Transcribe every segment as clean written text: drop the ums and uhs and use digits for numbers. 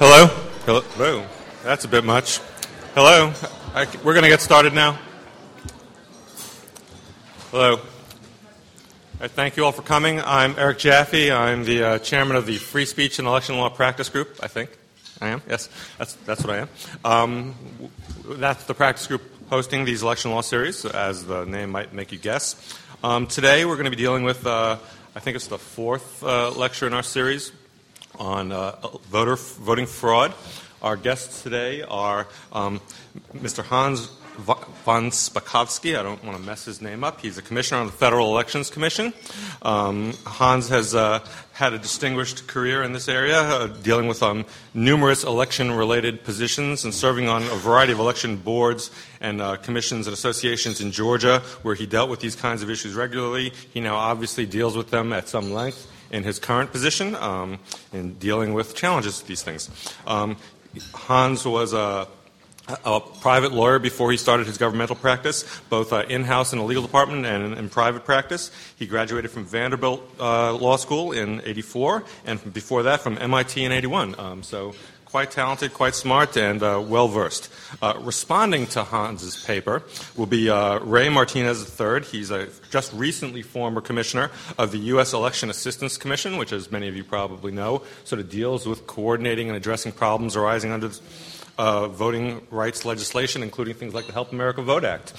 Hello? Hello? That's a bit much. Hello? We're going to get started now. Hello. Thank you all for coming. I'm Eric Jaffe. I'm the chairman of the Free Speech and Election Law Practice Group, I think. I am? Yes, that's what I am. That's the practice group hosting these election law series, as the name might make you guess. Today we're going to be dealing with, I think it's the fourth lecture in our series on voting fraud. Our guests today are Mr. Hans von Spakovsky. I don't want to mess his name up. He's a commissioner on the Federal Elections Commission. Hans has had a distinguished career in this area, dealing with numerous election-related positions and serving on a variety of election boards and commissions and associations in Georgia, where he dealt with these kinds of issues regularly. He now obviously deals with them at some length in his current position in dealing with challenges to these things. Hans was a private lawyer before he started his governmental practice, both in-house in the legal department and in private practice. He graduated from Vanderbilt Law School in '84, and before that from MIT in '81. So quite talented, quite smart, and well-versed. Responding to Hans's paper will be Ray Martinez III. He's a just recently former commissioner of the U.S. Election Assistance Commission, which, as many of you probably know, sort of deals with coordinating and addressing problems arising under voting rights legislation, including things like the Help America Vote Act.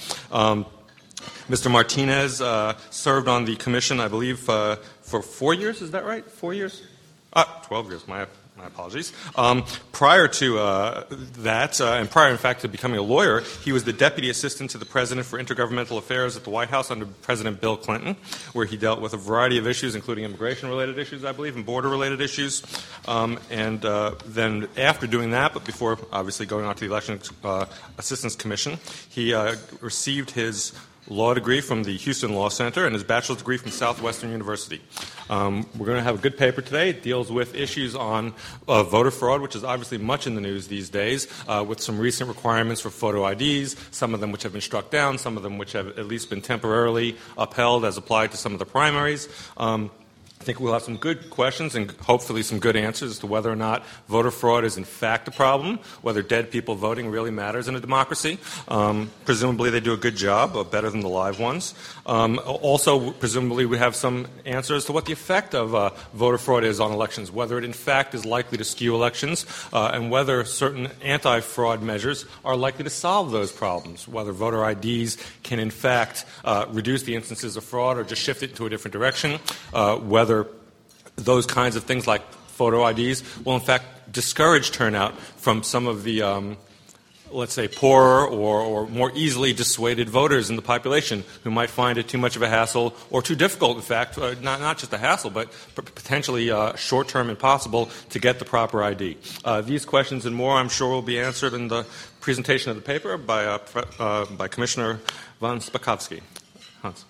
Mr. Martinez served on the commission, I believe, for 4 years. Is that right? 4 years? 12 years. My apologies. Prior to that, and prior, in fact, to becoming a lawyer, he was the deputy assistant to the president for intergovernmental affairs at the White House under President Bill Clinton, where he dealt with a variety of issues, including immigration-related issues, I believe, and border-related issues. And then after doing that, but before obviously going on to the Election Assistance Commission, he received his law degree from the Houston Law Center and his bachelor's degree from Southwestern University. We're going to have a good paper today. It deals with issues on voter fraud, which is obviously much in the news these days, with some recent requirements for photo IDs, some of them which have been struck down, some of them which have at least been temporarily upheld as applied to some of the primaries. I think we'll have some good questions and hopefully some good answers as to whether or not voter fraud is in fact a problem, whether dead people voting really matters in a democracy. Presumably they do a good job, better than the live ones. Also, presumably we have some answers to what the effect of voter fraud is on elections, whether it in fact is likely to skew elections, and whether certain anti-fraud measures are likely to solve those problems, whether voter IDs can in fact reduce the instances of fraud or just shift it to a different direction, whether those kinds of things like photo IDs will in fact discourage turnout from some of the, let's say, poorer or more easily dissuaded voters in the population who might find it too much of a hassle or too difficult, in fact, not just a hassle, but potentially short-term impossible to get the proper ID. These questions and more, I'm sure, will be answered in the presentation of the paper by Commissioner von Spakovsky. Hans.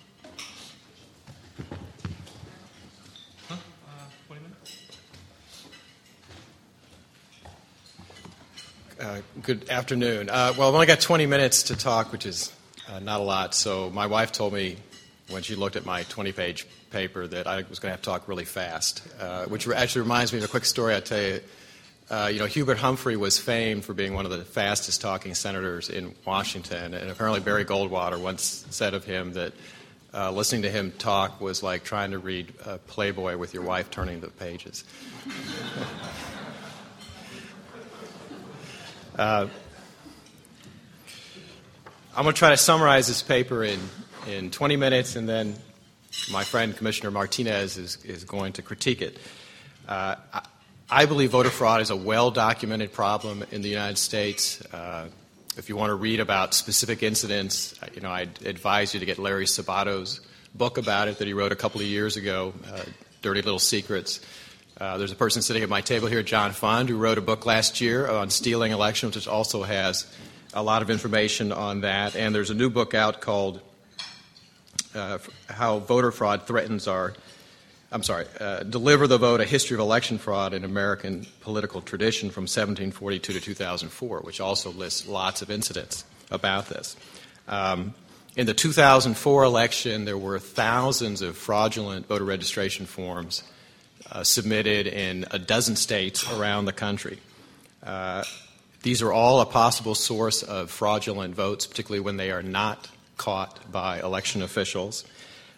Good afternoon. Well, I've only got 20 minutes to talk, which is not a lot. So my wife told me when she looked at my 20-page paper that I was going to have to talk really fast, which actually reminds me of a quick story. I tell you, Hubert Humphrey was famed for being one of the fastest-talking senators in Washington, and apparently Barry Goldwater once said of him that listening to him talk was like trying to read Playboy with your wife turning the pages. I'm going to try to summarize this paper in 20 minutes, and then my friend Commissioner Martinez is going to critique it. I believe voter fraud is a well-documented problem in the United States. If you want to read about specific incidents, I'd advise you to get Larry Sabato's book about it that he wrote a couple of years ago, Dirty Little Secrets. There's a person sitting at my table here, John Fund, who wrote a book last year on stealing elections, which also has a lot of information on that. And there's a new book out called How Voter Fraud Threatens Deliver the Vote, A History of Election Fraud in American Political Tradition from 1742 to 2004, which also lists lots of incidents about this. In the 2004 election, there were thousands of fraudulent voter registration forms submitted in a dozen states around the country. These are all a possible source of fraudulent votes, particularly when they are not caught by election officials.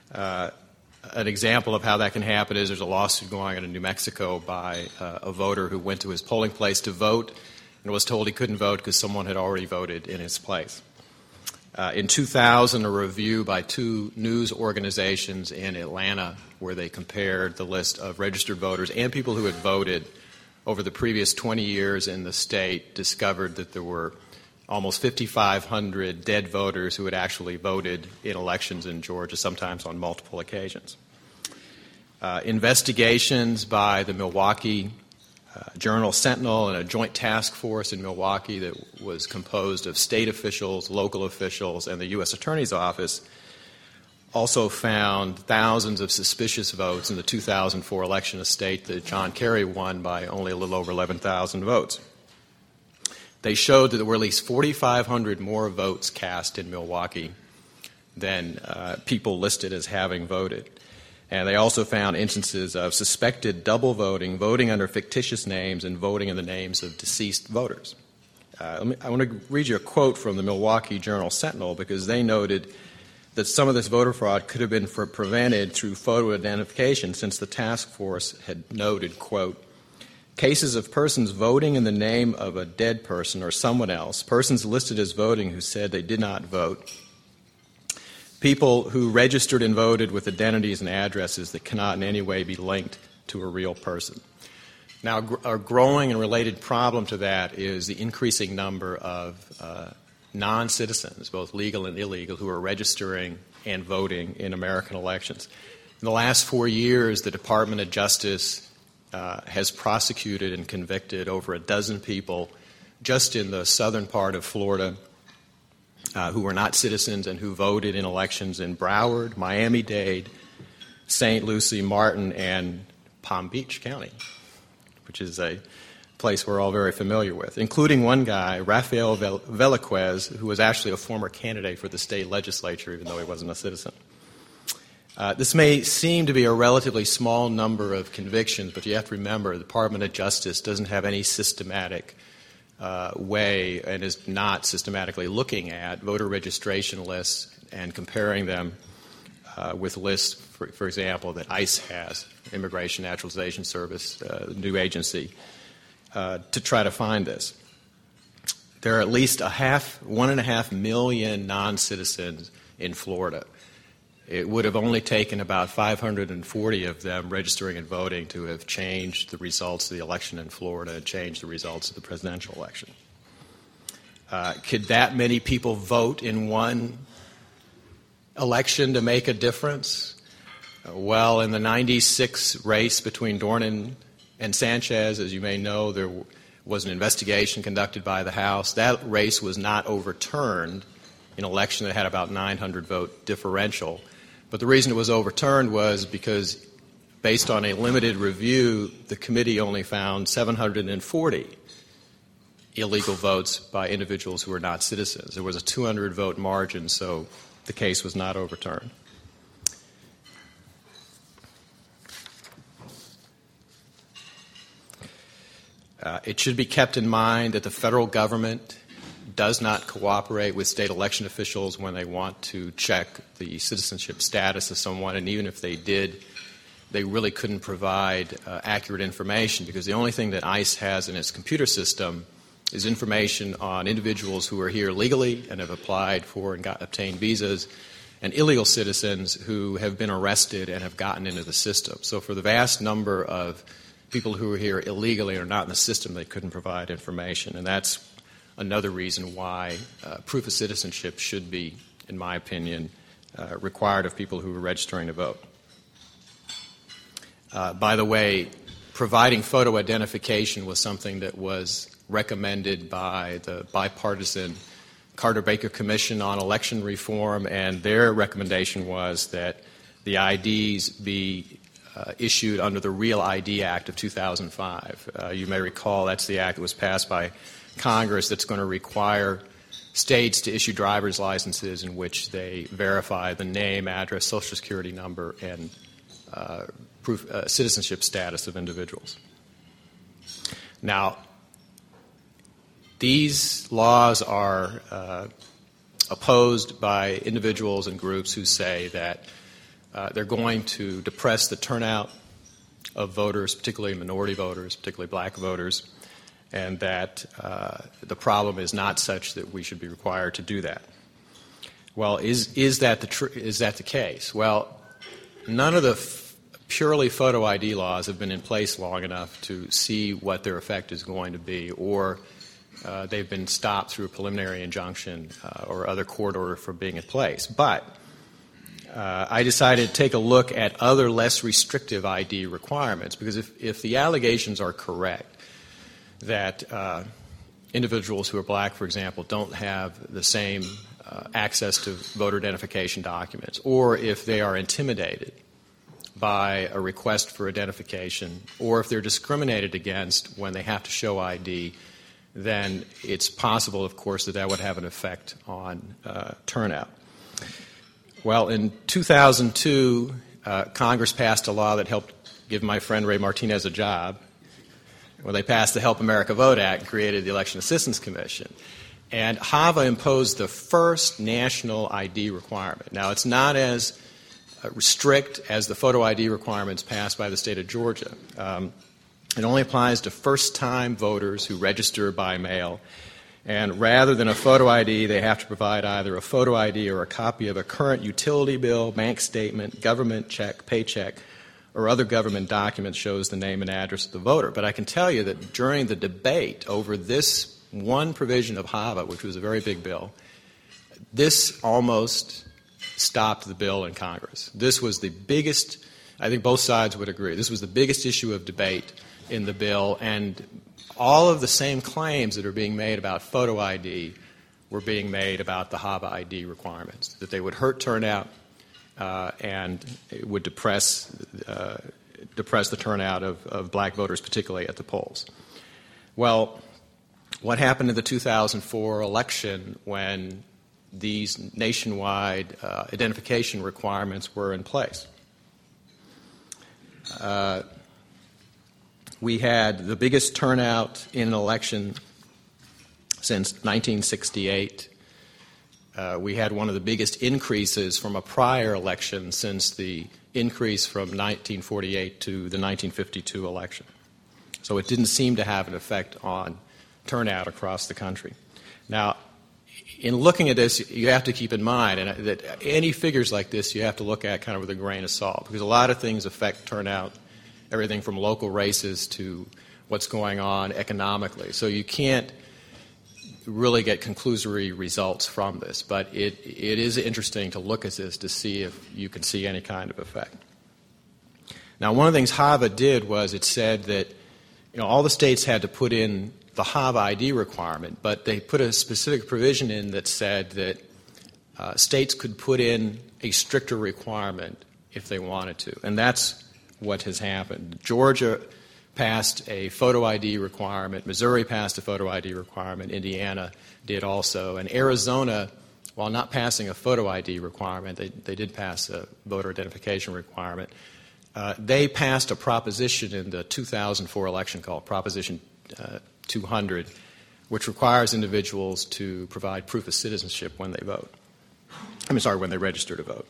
An example of how that can happen is there's a lawsuit going on in New Mexico by a voter who went to his polling place to vote and was told he couldn't vote because someone had already voted in his place. In 2000, a review by two news organizations in Atlanta where they compared the list of registered voters and people who had voted over the previous 20 years in the state discovered that there were almost 5,500 dead voters who had actually voted in elections in Georgia, sometimes on multiple occasions. Investigations by the Milwaukee Journal Sentinel and a joint task force in Milwaukee that was composed of state officials, local officials, and the U.S. Attorney's Office also found thousands of suspicious votes in the 2004 election, a state that John Kerry won by only a little over 11,000 votes. They showed that there were at least 4,500 more votes cast in Milwaukee than people listed as having voted. And they also found instances of suspected double voting, voting under fictitious names, and voting in the names of deceased voters. I want to read you a quote from the Milwaukee Journal Sentinel because they noted that some of this voter fraud could have been prevented through photo identification since the task force had noted, quote, cases of persons voting in the name of a dead person or someone else, persons listed as voting who said they did not vote, people who registered and voted with identities and addresses that cannot in any way be linked to a real person. Now, a growing and related problem to that is the increasing number of non-citizens, both legal and illegal, who are registering and voting in American elections. In the last 4 years, the Department of Justice has prosecuted and convicted over a dozen people just in the southern part of Florida who were not citizens and who voted in elections in Broward, Miami-Dade, St. Lucie, Martin, and Palm Beach County, which is a place we're all very familiar with, including one guy, Rafael Velazquez, who was actually a former candidate for the state legislature, even though he wasn't a citizen. This may seem to be a relatively small number of convictions, but you have to remember the Department of Justice doesn't have any systematic way and is not systematically looking at voter registration lists and comparing them with lists, for example, that ICE has, Immigration Naturalization Service, the new agency, to try to find this. There are at least 1.5 million non-citizens in Florida. It would have only taken about 540 of them registering and voting to have changed the results of the election in Florida and changed the results of the presidential election. Could that many people vote in one election to make a difference? Well, in the 96 race between Dornan and Sanchez, as you may know, there was an investigation conducted by the House. That race was not overturned in an election that had about 900 vote differential. But the reason it was overturned was because, based on a limited review, the committee only found 740 illegal votes by individuals who were not citizens. There was a 200-vote margin, so the case was not overturned. It should be kept in mind that the federal government does not cooperate with state election officials when they want to check the citizenship status of someone, and even if they did, they really couldn't provide accurate information because the only thing that ICE has in its computer system is information on individuals who are here legally and have applied for and obtained visas, and illegal citizens who have been arrested and have gotten into the system. So for the vast number of people who are here illegally and are not in the system, they couldn't provide information. And that's another reason why proof of citizenship should be, in my opinion, required of people who are registering to vote. By the way, providing photo identification was something that was recommended by the bipartisan Carter-Baker Commission on Election Reform, and their recommendation was that the IDs be issued under the Real ID Act of 2005. You may recall that's the act that was passed by Congress that's going to require states to issue driver's licenses in which they verify the name, address, Social Security number, and citizenship status of individuals. Now, These laws are opposed by individuals and groups who say that they're going to depress the turnout of voters, particularly minority voters, particularly black voters, and that the problem is not such that we should be required to do that. Well, is that the case? Well, none of the purely photo ID laws have been in place long enough to see what their effect is going to be, or they've been stopped through a preliminary injunction or other court order for being in place. But I decided to take a look at other less restrictive ID requirements, because if the allegations are correct that individuals who are black, for example, don't have the same access to voter identification documents, or if they are intimidated by a request for identification, or if they're discriminated against when they have to show ID, then it's possible, of course, that would have an effect on turnout. Well, in 2002, Congress passed a law that helped give my friend Ray Martinez a job. Well, they passed the Help America Vote Act and created the Election Assistance Commission. And HAVA imposed the first national ID requirement. Now, it's not as strict as the photo ID requirements passed by the state of Georgia. It only applies to first-time voters who register by mail. And rather than a photo ID, they have to provide either a photo ID or a copy of a current utility bill, bank statement, government check, paycheck, or other government document shows the name and address of the voter. But I can tell you that during the debate over this one provision of HAVA, which was a very big bill, this almost stopped the bill in Congress. This was the biggest, I think both sides would agree, this was the biggest issue of debate in the bill, and all of the same claims that are being made about photo ID were being made about the HAVA ID requirements, that they would hurt turnout and it would depress the turnout of black voters, particularly at the polls. Well, what happened in the 2004 election when these nationwide identification requirements were in place? We had the biggest turnout in an election since 1968. We had one of the biggest increases from a prior election since the increase from 1948 to the 1952 election. So it didn't seem to have an effect on turnout across the country. Now, in looking at this, you have to keep in mind that any figures like this you have to look at kind of with a grain of salt, because a lot of things affect turnout, everything from local races to what's going on economically. So you can't really get conclusory results from this, but it is interesting to look at this to see if you can see any kind of effect. Now, one of the things HAVA did was it said that all the states had to put in the HAVA ID requirement, but they put a specific provision in that said that states could put in a stricter requirement if they wanted to, and that's what has happened. Georgia passed a photo ID requirement, Missouri passed a photo ID requirement, Indiana did also, and Arizona, while not passing a photo ID requirement, they did pass a voter identification requirement. They passed a proposition in the 2004 election called Proposition 200, which requires individuals to provide proof of citizenship when they vote. When they register to vote.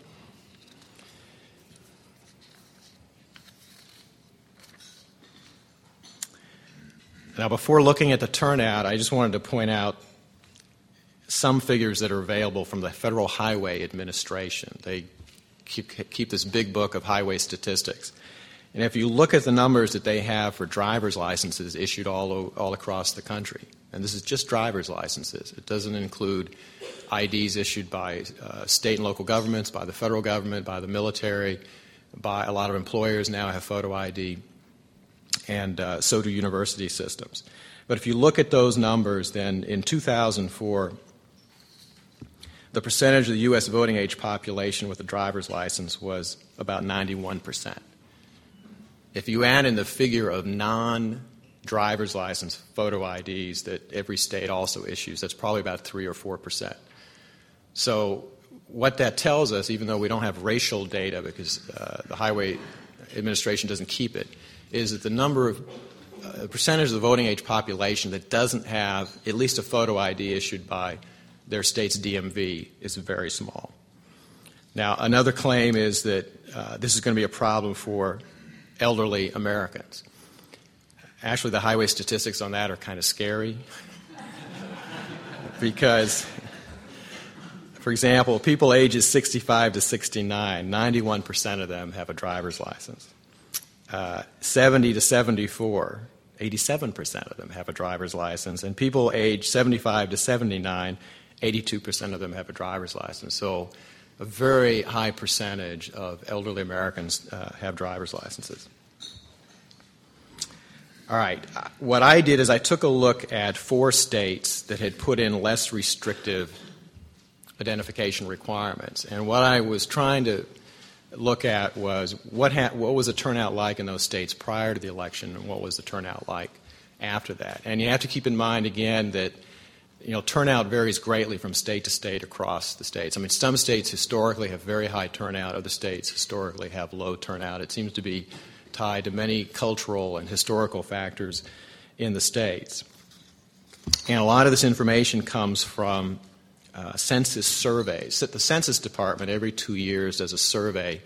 Now, before looking at the turnout, I just wanted to point out some figures that are available from the Federal Highway Administration. They keep this big book of highway statistics. And if you look at the numbers that they have for driver's licenses issued all across the country, and this is just driver's licenses, it doesn't include IDs issued by state and local governments, by the federal government, by the military, by a lot of employers now have photo ID, and so do university systems. But if you look at those numbers, then in 2004, the percentage of the U.S. voting age population with a driver's license was about 91%. If you add in the figure of non-driver's license photo IDs that every state also issues, that's probably about 3 or 4%. So what that tells us, even though we don't have racial data because the Highway Administration doesn't keep it, is that the number a percentage of the voting age population that doesn't have at least a photo ID issued by their state's DMV is very small. Now, another claim is that this is going to be a problem for elderly Americans. Actually, the highway statistics on that are kind of scary because, for example, people ages 65 to 69, 91% of them have a driver's license. 70 to 74, 87% of them have a driver's license. And people age 75 to 79, 82% of them have a driver's license. So a very high percentage of elderly Americans have driver's licenses. All right. What I did is I took a look at 4 states that had put in less restrictive identification requirements. And what I was trying to look at was what was the turnout like in those states prior to the election and what was the turnout like after that. And you have to keep in mind, again, that turnout varies greatly from state to state across the states. I mean, some states historically have very high turnout. Other states historically have low turnout. It seems to be tied to many cultural and historical factors in the states. And a lot of this information comes from census surveys. The Census Department every 2 years does a survey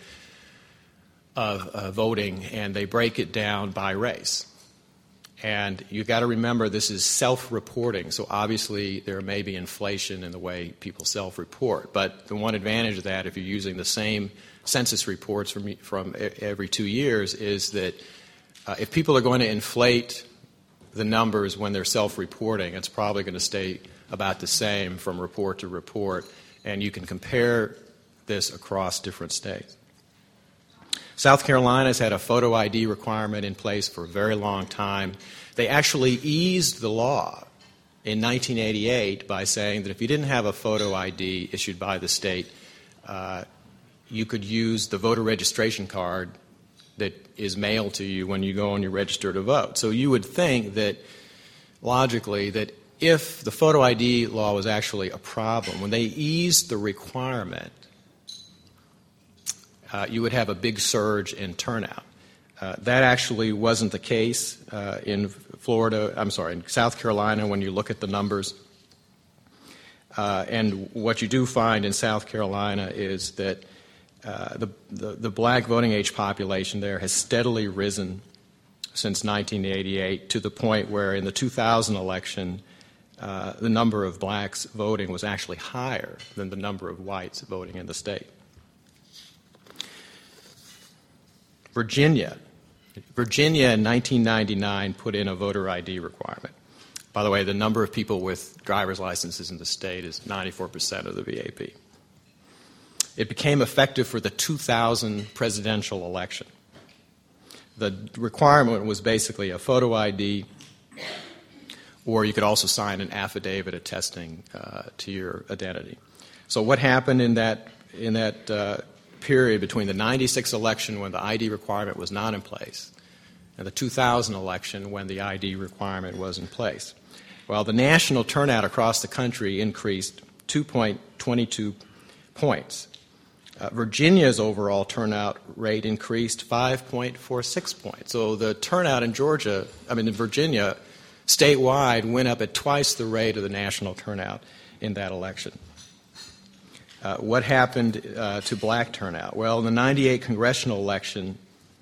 of voting, and they break it down by race. And you've got to remember this is self-reporting, so obviously there may be inflation in the way people self-report. But the one advantage of that, if you're using the same census reports from every 2 years, is that if people are going to inflate the numbers when they're self-reporting, it's probably going to stay about the same from report to report, and you can compare this across different states. South Carolina's had a photo ID requirement in place for a very long time. They actually eased the law in 1988 by saying that if you didn't have a photo ID issued by the state, you could use the voter registration card that is mailed to you when you go and you register to vote. So you would think that, logically, that if the photo ID law was actually a problem, when they eased the requirement, you would have a big surge in turnout. That actually wasn't the case in South Carolina when you look at the numbers. And what you do find in South Carolina is that the black voting age population there has steadily risen since 1988 to the point where in the 2000 election, the number of blacks voting was actually higher than the number of whites voting in the state. Virginia in 1999 put in a voter ID requirement. By the way, the number of people with driver's licenses in the state is 94% of the VAP. It became effective for the 2000 presidential election. The requirement was basically a photo ID, or you could also sign an affidavit attesting to your identity. So what happened in that period between the 96 election when the ID requirement was not in place and the 2000 election when the ID requirement was in place? Well, the national turnout across the country increased 2.22 points. Virginia's overall turnout rate increased 5.46 points. So the turnout in Virginia, statewide, went up at twice the rate of the national turnout in that election. What happened to black turnout? Well, in the 98 congressional election,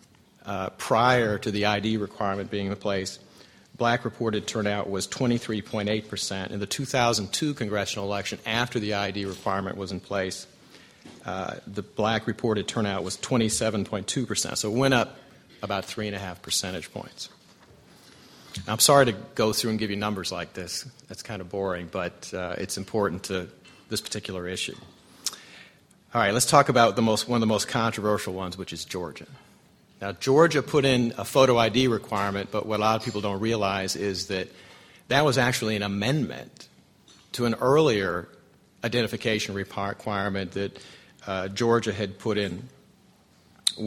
prior to the ID requirement being in place, black reported turnout was 23.8%. In the 2002 congressional election, after the ID requirement was in place, the black reported turnout was 27.2%. So it went up about 3.5 percentage points. Now, I'm sorry to go through and give you numbers like this. That's kind of boring, but it's important to this particular issue. All right, let's talk about one of the most controversial ones, which is Georgia. Now, Georgia put in a photo ID requirement, but what a lot of people don't realize is that that was actually an amendment to an earlier identification requirement that Georgia had put in in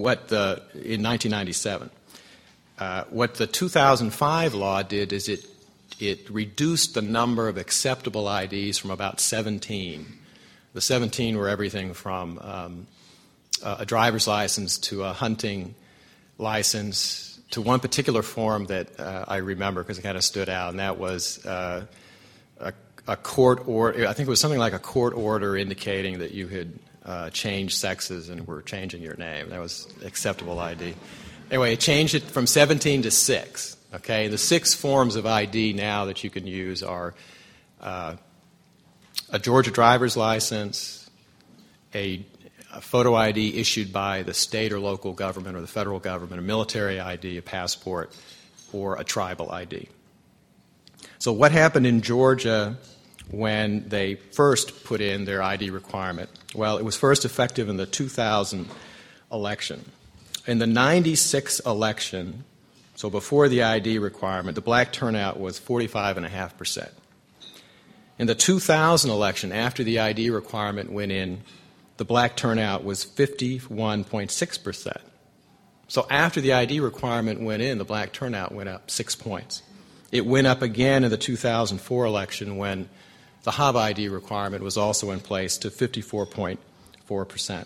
1997. What the 2005 law did is it reduced the number of acceptable IDs from about 17. The 17 were everything from a driver's license to a hunting license to one particular form that I remember because it kind of stood out, and that was a court order. I think it was something like a court order indicating that you had changed sexes and were changing your name. That was acceptable ID. Anyway, it changed it from 17 to 6. Okay, the 6 forms of ID now that you can use are a Georgia driver's license, a photo ID issued by the state or local government or the federal government, a military ID, a passport, or a tribal ID. So what happened in Georgia when they first put in their ID requirement? Well, it was first effective in the 2000 election. In the 96 election, so before the ID requirement, the black turnout was 45.5%. In the 2000 election, after the ID requirement went in, the black turnout was 51.6%. So after the ID requirement went in, the black turnout went up 6 points. It went up again in the 2004 election when the HAV ID requirement was also in place to 54.4%.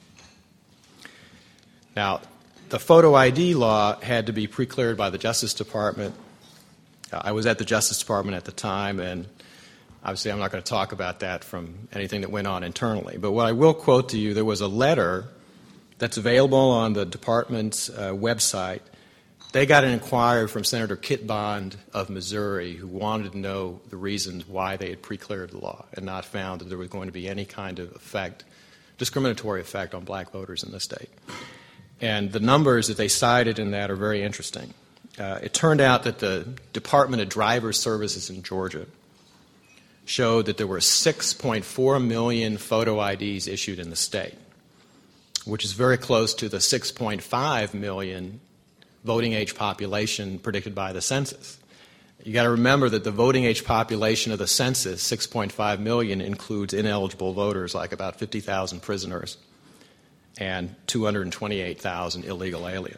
Now, the photo ID law had to be pre-cleared by the Justice Department. I was at the Justice Department at the time, and obviously I'm not going to talk about that from anything that went on internally. But what I will quote to you, there was a letter that's available on the department's website. They got an inquiry from Senator Kit Bond of Missouri, who wanted to know the reasons why they had pre-cleared the law and not found that there was going to be any kind of effect, discriminatory effect on black voters in the state. And the numbers that they cited in that are very interesting. It turned out that the Department of Driver Services in Georgia showed that there were 6.4 million photo IDs issued in the state, which is very close to the 6.5 million voting age population predicted by the census. You got to remember that the voting age population of the census, 6.5 million, includes ineligible voters like about 50,000 prisoners and 228,000 illegal aliens.